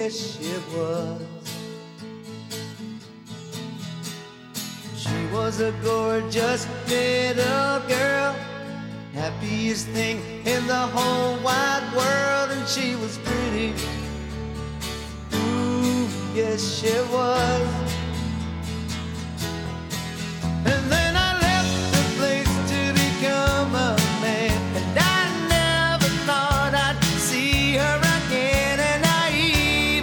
Yes, she was. She was a gorgeous little girl, happiest thing in the whole wide world, and she was pretty. Ooh, yes, she was.